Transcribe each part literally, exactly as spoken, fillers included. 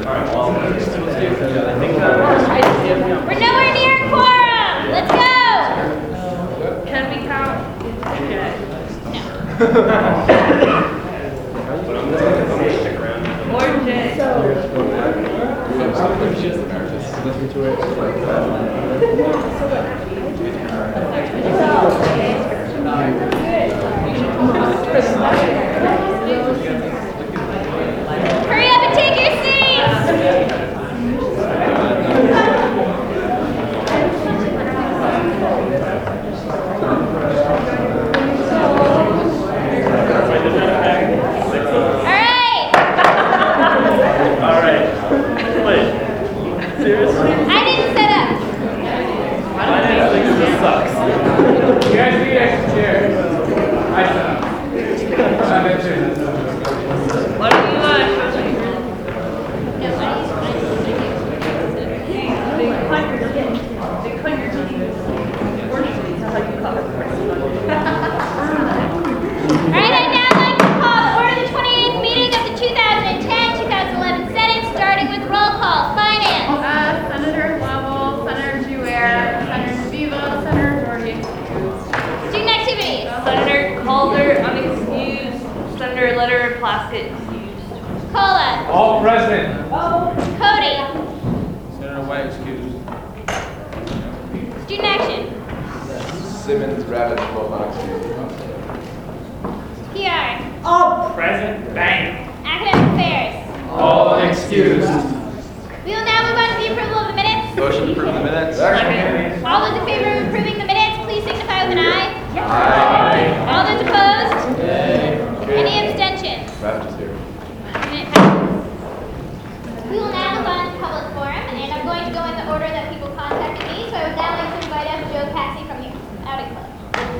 We're nowhere near a quorum. Let's go. Can we count? Okay. Or J. Listen to it. Hurry up and take your seats. All right. Wait, seriously? I didn't set up. I didn't think this sucks. You guys need extra chairs. I set up. I'm in too. What do you want? No, I They cut your skin. They cut your teeth. Unfortunately, that's how you cut it. All right, I'd now like to call to order the twenty-eighth meeting of the two thousand ten two thousand eleven Senate, starting with roll call. Finance. Uh, Senator Lovell, Senator Jouer, Senator Vivo, Senator Jordan. Student activities. Senator Calder, unexcused. Senator Letter Plaskett, excused. Cola. All present. Cody. Senator White excused. Student action. Simmons, Rabbit, both not excused. P R. All present. Bang. Academic affairs. All excused. We will now move on to the approval of the minutes. Motion to approve the minutes. All those in favor of approving the minutes, please signify with an eye. Aye. All those opposed? Any abstentions? Rabbit is here. Minute passes. We will now move on to public forum, and I'm going to go in the order that people contacted me. So I would now like to invite up Joe Cassie from the Outing Club.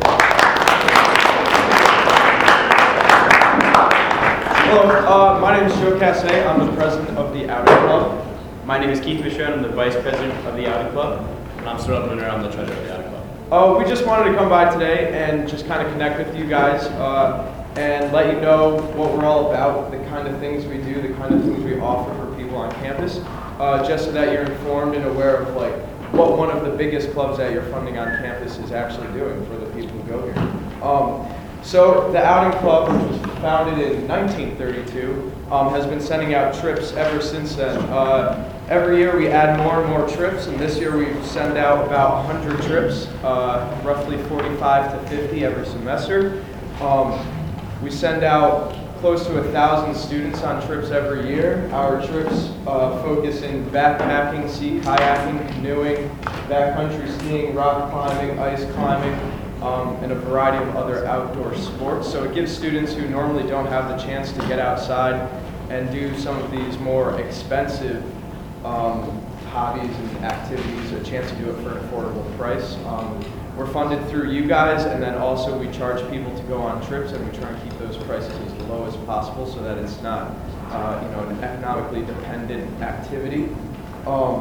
Hello, uh, my name is Joe Cassay. I'm the president of the Outing Club. My name is Keith Michaud. I'm the vice president of the Outing Club. And I'm Cyril Bluner. I'm the treasurer of the Outing Club. Uh, we just wanted to come by today and just kind of connect with you guys uh, and let you know what we're all about, the kind of things we do, the kind of things we offer for people on campus, uh, just so that you're informed and aware of like what one of the biggest clubs that you're funding on campus is actually doing for the people who go here. Um, So the Outing Club, which was founded in nineteen thirty-two, um, has been sending out trips ever since then. Uh, every year we add more and more trips, and this year we send out about one hundred trips, uh, roughly forty-five to fifty every semester. Um, we send out close to a thousand students on trips every year. Our trips uh, focus in backpacking, sea kayaking, canoeing, backcountry skiing, rock climbing, ice climbing, Um, and a variety of other outdoor sports. So it gives students who normally don't have the chance to get outside and do some of these more expensive um, hobbies and activities a chance to do it for an affordable price. Um, we're funded through you guys, and then also we charge people to go on trips, and we try and keep those prices as low as possible so that it's not uh, you know, an economically dependent activity. Um,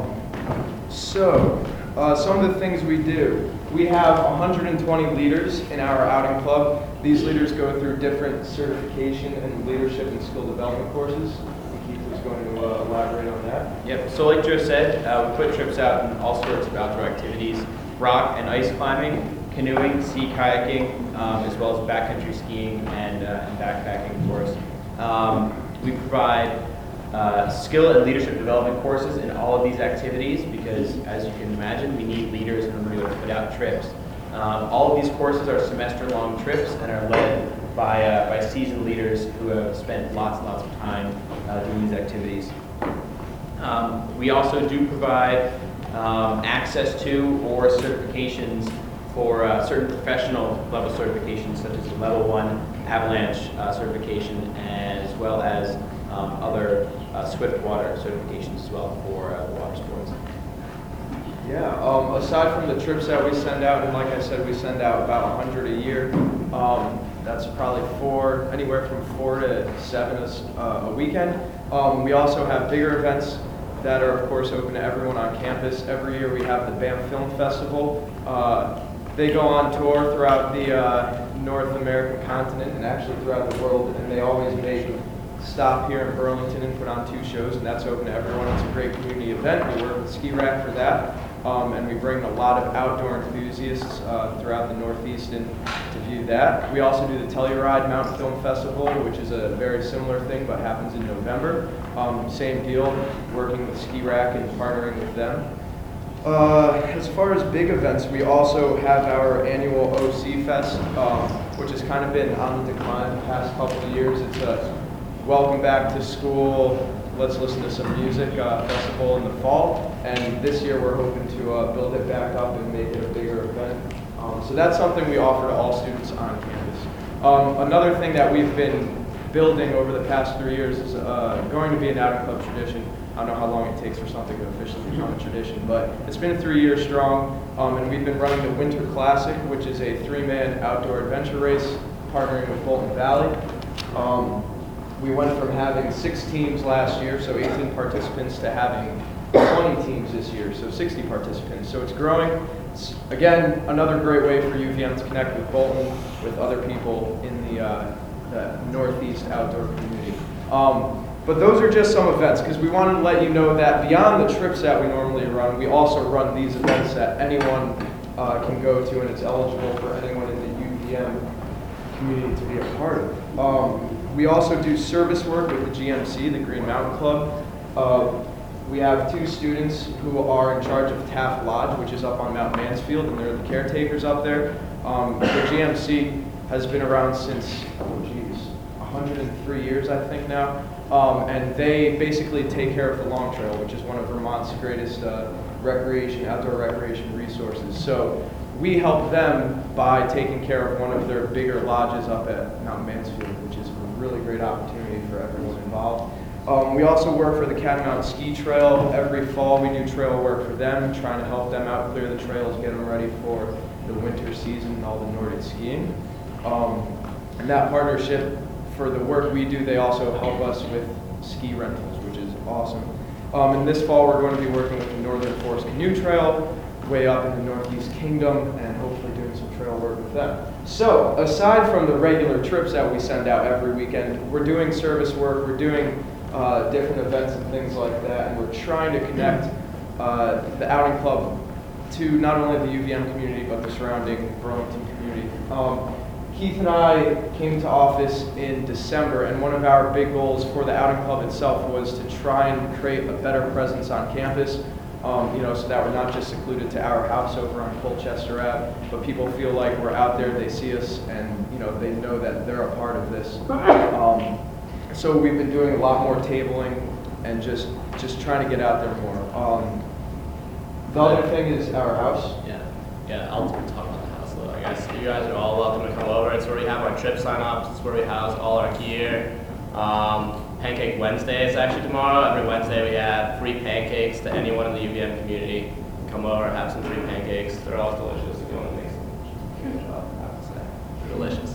so, uh, some of the things we do. We have one hundred twenty leaders in our Outing Club. These leaders go through different certification and leadership and skill development courses. Keith is going to uh, elaborate on that. Yep, so like Joe said, uh, we put trips out in all sorts of outdoor activities, rock and ice climbing, canoeing, sea kayaking, um, as well as backcountry skiing and, uh, and backpacking, of course. Um, we provide uh, skill and leadership development courses in all of these activities because, as you can imagine, we need leaders in order to put out trips. Um, all of these courses are semester-long trips and are led by, uh, by seasoned leaders who have spent lots and lots of time uh, doing these activities. Um, we also do provide um, access to or certifications for uh, certain professional level certifications, such as a level one avalanche uh, certification, as well as um, other uh, swift water certifications as well for uh, water sports. Yeah, um, aside from the trips that we send out, and like I said, we send out about one hundred a year. Um, that's probably four, anywhere from four to seven a, uh, a weekend. Um, we also have bigger events that are, of course, open to everyone on campus. Every year we have the BAM Film Festival. Uh, they go on tour throughout the uh, North American continent and actually throughout the world, and they always make stop here in Burlington and put on two shows, and that's open to everyone. It's a great community event. We work with Ski Rack for that, um, and we bring a lot of outdoor enthusiasts uh, throughout the Northeast in, to view that. We also do the Telluride Mountain Film Festival, which is a very similar thing, but happens in November. Um, same deal, working with Ski Rack and partnering with them. Uh, as far as big events, we also have our annual O C Fest, um, which has kind of been on the decline the past couple of years. It's a welcome back to school, let's listen to some music uh, festival in the fall, and this year we're hoping to uh, build it back up and make it a bigger event. Um, so that's something we offer to all students on campus. Um, another thing that we've been building over the past three years is uh, going to be an outing club tradition. I don't know how long it takes for something to officially become a tradition, but it's been three years strong, um, and we've been running the Winter Classic, which is a three-man outdoor adventure race, partnering with Bolton Valley. Um, we went from having six teams last year, so eighteen participants, to having twenty teams this year, so sixty participants. So it's growing. It's, again, another great way for U V M to connect with Bolton, with other people in the, uh, the Northeast outdoor community. Um, But those are just some events, because we wanted to let you know that beyond the trips that we normally run, we also run these events that anyone uh, can go to, and it's eligible for anyone in the U V M community to be a part of. Um, we also do service work with the G M C, the Green Mountain Club. Uh, we have two students who are in charge of Taft Lodge, which is up on Mount Mansfield, and they're the caretakers up there. Um, the G M C has been around since, oh geez, one hundred three years, I think now. Um, and they basically take care of the Long Trail, which is one of Vermont's greatest uh, recreation, outdoor recreation resources. So we help them by taking care of one of their bigger lodges up at Mount Mansfield, which is a really great opportunity for everyone involved. Um, we also work for the Catamount Ski Trail. Every fall we do trail work for them, trying to help them out, clear the trails, get them ready for the winter season and all the Nordic skiing. Um, and that partnership, for the work we do, they also help us with ski rentals, which is awesome. Um, and this fall, we're going to be working with the Northern Forest Canoe Trail, way up in the Northeast Kingdom, and hopefully doing some trail work with them. So, aside from the regular trips that we send out every weekend, we're doing service work, we're doing uh, different events and things like that, and we're trying to connect uh, the outing club to not only the U V M community, but the surrounding Burlington community. Um, Keith and I came to office in December, and one of our big goals for the outing club itself was to try and create a better presence on campus, um, you know, so that we're not just secluded to our house over on Colchester Ave, but people feel like we're out there, they see us, and, you know, they know that they're a part of this. Um, so we've been doing a lot more tabling and just, just trying to get out there more. Um, the other thing is our house. Yeah, yeah, I'll talk about the house a little, I guess. You guys are all welcome to come over. It's where we have our trip sign-ups. It's where we house all our gear. Um, Pancake Wednesday is actually tomorrow. Every Wednesday we have free pancakes to anyone in the U V M community. Come over, have some free pancakes. They're all delicious. If you want to make some huge job, I have to say. They're delicious.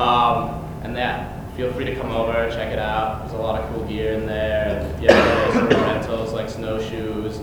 Um, and yeah, feel free to come over, check it out. There's a lot of cool gear in there. If you have some rentals like snowshoes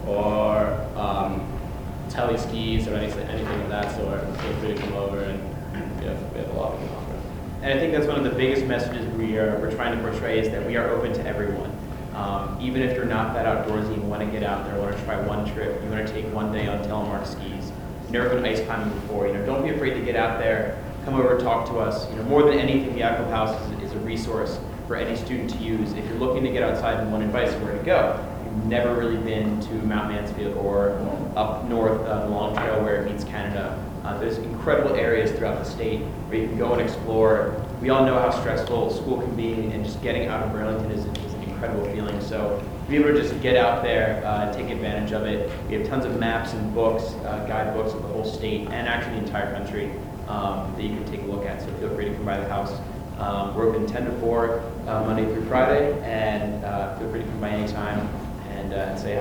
or um, tele skis or anything, anything of that sort, feel free to come over, and we have, we have a lot we can offer. And I think that's one of the biggest messages we are we're trying to portray, is that we are open to everyone. Um, even if you're not that outdoorsy and want to get out there, want to try one trip, you want to take one day on telemark skis, you've never been ice climbing before, you know, don't be afraid to get out there, come over and talk to us. You know, more than anything, the Outcome House is, is a resource for any student to use. If you're looking to get outside and want advice where to go, you've never really been to Mount Mansfield or up north, uh, the Long Trail where it meets Canada. Uh, there's incredible areas throughout the state where you can go and explore. We all know how stressful school can be, and just getting out of Burlington is, is an incredible feeling. So to be able to just get out there, uh, take advantage of it. We have tons of maps and books, uh, guidebooks of the whole state and actually the entire country um, that you can take a look at. So feel free to come by the house. Um, we're open ten to four uh, Monday through Friday, and uh, feel free to come by anytime and, uh, and say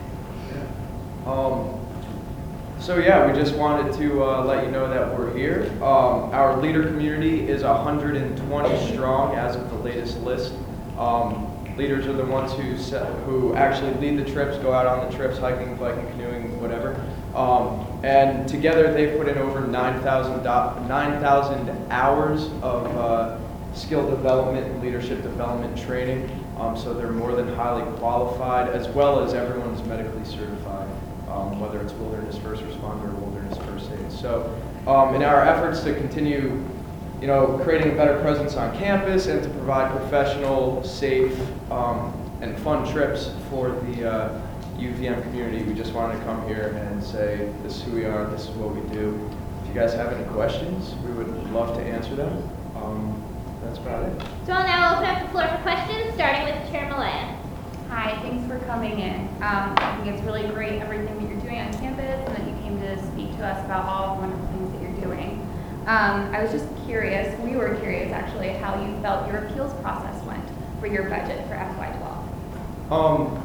hi. Um, So yeah, we just wanted to uh, let you know that we're here. Um, our leader community is one hundred twenty strong as of the latest list. Um, leaders are the ones who set, who actually lead the trips, go out on the trips, hiking, biking, canoeing, whatever. Um, and together they've put in over nine thousand hours of uh, skill development and leadership development training. Um, so they're more than highly qualified, as well as everyone's medically certified, um, whether it's wilderness first responder or wilderness first aid. So um, in our efforts to continue, you know, creating a better presence on campus and to provide professional, safe, um, and fun trips for the uh, U V M community, we just wanted to come here and say, this is who we are, this is what we do. If you guys have any questions, we would love to answer them. Um, that's about it. So I'll now open up the floor for questions, starting with Chair Malaya. Hi, thanks for coming in. Um, I think it's really great everything that you're doing on campus and that you came to speak to us about all the wonderful things that you're doing. Um, I was just curious, we were curious actually, how you felt your appeals process went for your budget for F Y twelve. Um,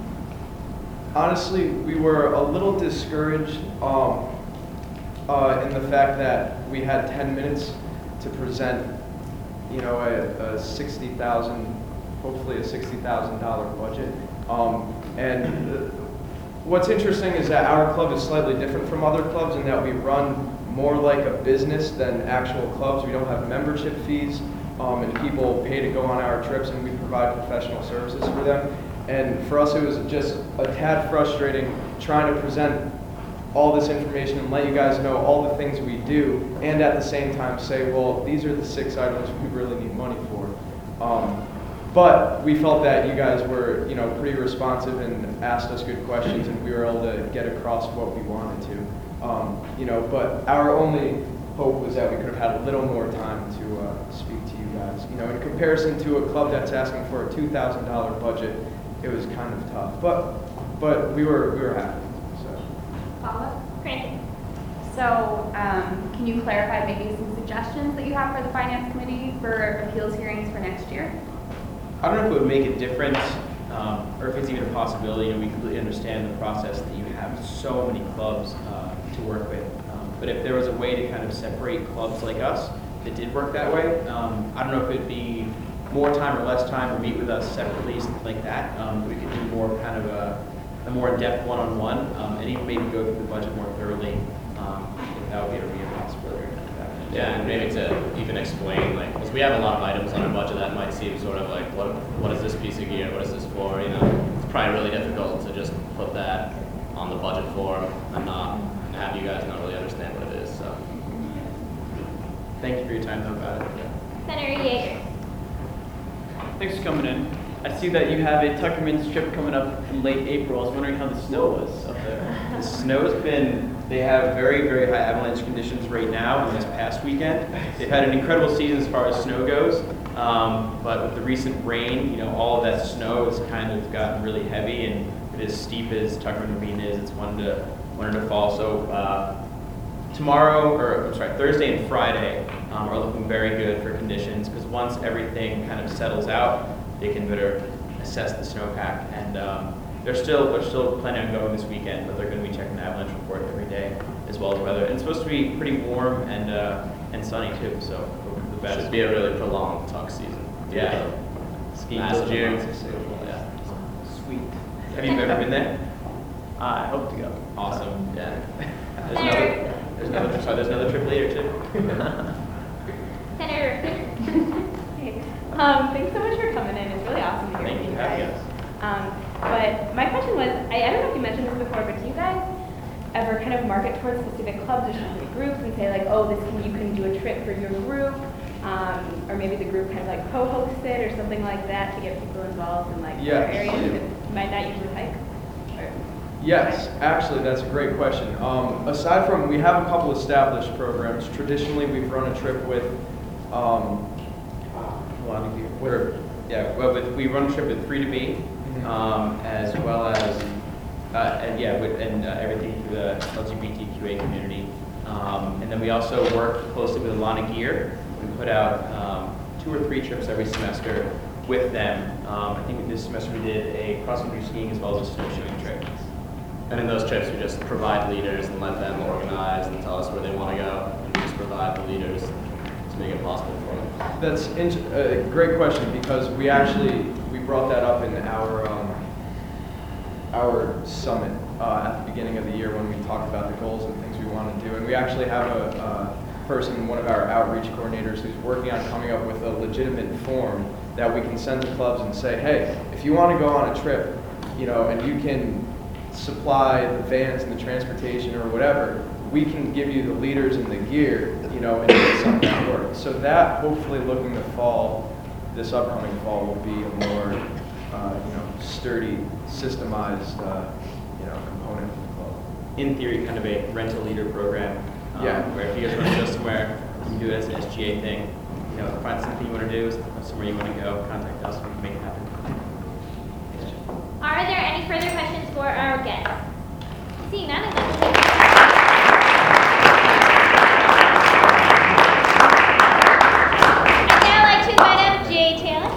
honestly, we were a little discouraged um, uh, in the fact that we had ten minutes to present, you know, a, a sixty thousand, hopefully a sixty thousand dollar budget. Um, and uh, what's interesting is that our club is slightly different from other clubs in that we run more like a business than actual clubs. We don't have membership fees, um, and people pay to go on our trips, and we provide professional services for them. And for us, it was just a tad frustrating trying to present all this information and let you guys know all the things we do, and at the same time say, well, these are the six items we really need money for. Um, but we felt that you guys were, you know, pretty responsive and asked us good questions, and we were able to get across what we wanted to. Um, you know, but our only hope was that we could have had a little more time to uh, speak to you guys. You know, in comparison to a club that's asking for a two thousand dollar budget, it was kind of tough. But but we were we were happy. So. Paula? Granted. So, um, can you clarify maybe some suggestions that you have for the Finance Committee for appeals hearings for next year? I don't know if it would make a difference, um, or if it's even a possibility. You know, we completely understand the process that you have so many clubs uh, to work with. Um, but if there was a way to kind of separate clubs like us that did work that way, um, I don't know if it'd be more time or less time, or meet with us separately, something like that. Um, we could do more kind of a, a more in-depth one-on-one, um, and even maybe go through the budget more thoroughly. Um, if that would be a real possibility. Yeah, and maybe to even explain, like, because we have a lot of items on our budget that might seem sort of like, what what is this piece of gear? What is this for? You know, it's probably really difficult to just put that on the budget form and not and have you guys not really understand what it is. So, Thank you for your time, though, about it. Senator Yeager. Thanks for coming in. I see that you have a Tuckerman's trip coming up in late April. I was wondering how the snow was up there. The snow's been, they have very, very high avalanche conditions right now in this past weekend. They've had an incredible season as far as snow goes, um, but with the recent rain, you know, all of that snow has kind of gotten really heavy, and it as steep as Tuckerman Ravine is, it's one to, one to fall. So uh, tomorrow, or I'm sorry, Thursday and Friday um, are looking very good for conditions, because once everything kind of settles out, they can better assess the snowpack. And um, they're still they're still planning on going this weekend, but they're going to be checking the avalanche report every day, as well as weather. And it's supposed to be pretty warm and uh, and sunny too. So hope for the best. should be a really prolonged tuck season. Yeah. Skiing Massive till June. amounts of snow. Yeah. Sweet. Have you ever been there? I hope to go. Awesome. Yeah. There's Senator. another. There's another. Sorry, there's another trip later too. Senator Richter. Hey, um, thanks so much for coming in. It's really awesome to hear Thank from you you for having guys. us. Um, but my question was, I, I don't know if you mentioned this before, but do you guys ever kind of market towards specific clubs or specific groups and say like, oh, this can, you can do a trip for your group, um, or maybe the group kind of like co-hosts it or something like that to get people involved in like Yes. their areas that might not usually hike? Or- Yes, actually, that's a great question. Um, aside from, we have a couple established programs. Traditionally, we've run a trip with, um, We're, yeah, well, with, we run a trip with Free to Be, Mhm. um, as well as, uh, and yeah, with, and uh, everything through the L G B T Q A community. Um, and then we also work closely with Alana Gear. We put out um, two or three trips every semester with them. Um, I think this semester we did a cross-country skiing as well as a snowshoeing trip. And in those trips, we just provide leaders and let them organize and tell us where they want to go, and we just provide the leaders to make it possible for them. That's a uh, great question, because we actually, we brought that up in our, um, our summit uh, at the beginning of the year when we talked about the goals and things we want to do. And we actually have a, person, one of our outreach coordinators, who's working on coming up with a legitimate form that we can send to clubs and say, hey, if you want to go on a trip, you know, and you can supply the vans and the transportation or whatever, we can give you the leaders and the gear, you know, and make something work. So that, hopefully, looking to fall, this upcoming fall, will be a more, uh, you know, sturdy, systemized, uh, you know, component of the club. In theory, kind of a rental leader program. um, Yeah. Where if you guys want to go somewhere, you can do it as an S G A thing. You know, find something you want to do, somewhere you want to go, contact us, we can make it happen. Are there any further questions for our guests? Seeing none, I'd like to take I'd now like to invite up Jay Taylor.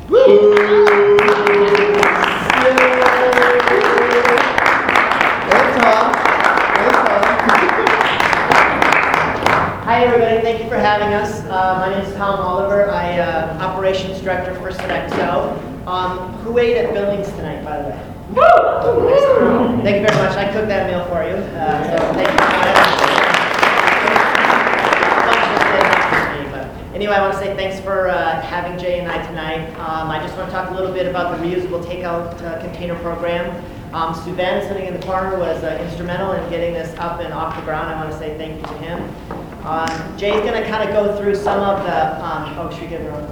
Hi everybody, thank you for having us. Uh, my name is Tom Oliver. I uh, operations director for Sodexo. Um, who ate at Billings tonight, by the way? Woo! Thank you very much. I cooked that meal for you. Uh, so thank you. But anyway, I want to say thanks for uh, having Jay and I tonight. Um, I just want to talk a little bit about the reusable takeout uh, container program. Um, Suven, sitting in the corner, was uh, instrumental in getting this up and off the ground. I want to say thank you to him. Um, Jay's going to kind of go through some of the, um, oh, should we give her a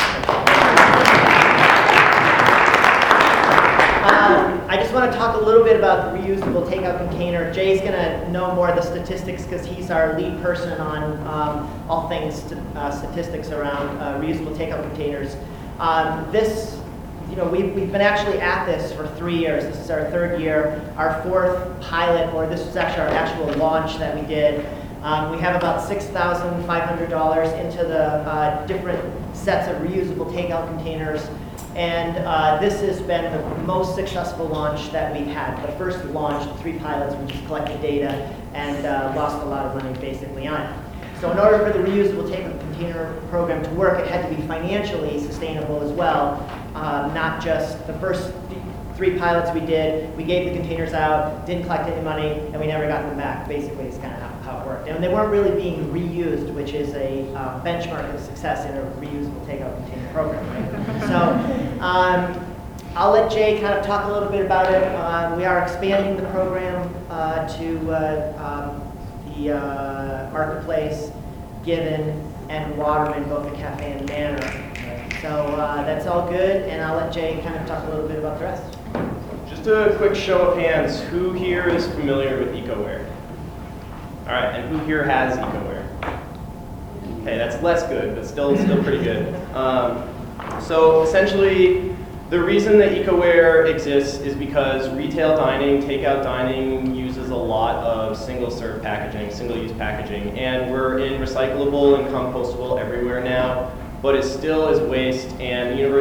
um, I just want to talk a little bit about the reusable takeout container. Jay's going to know more of the statistics because he's our lead person on um, all things st uh, statistics around uh, reusable takeout containers. Um, this, you know, we've, we've been actually at this for three years. This is our third year. Our fourth pilot, or this was actually our actual launch that we did. Um, we have about six thousand five hundred dollars into the uh, different sets of reusable takeout containers. And uh, this has been the most successful launch that we've had. The first launch, the three pilots, we just collected data and uh, lost a lot of money basically on it. So in order for the reusable takeout container program to work, it had to be financially sustainable as well, uh, not just the first three pilots we did. We gave the containers out, didn't collect any money, and we never got them back. Basically, it's kind of how, how it worked. And they weren't really being reused, which is a uh, benchmark of success in a reusable takeout container program. Right? So um, I'll let Jay kind of talk a little bit about it. Uh, we are expanding the program uh, to uh, um, the uh, Marketplace, Given, and Waterman, both the cafe and manor. So uh, that's all good, and I'll let Jay kind of talk a little bit about the rest. Just a quick show of hands, who here is familiar with EcoWare? All right, and who here has EcoWare? Okay, that's less good, but still, still pretty good. Um, so essentially, the reason that EcoWare exists is because retail dining, takeout dining, uses a lot of single-serve packaging, single-use packaging, and we're in recyclable and compostable everywhere now, but it still is waste, and the University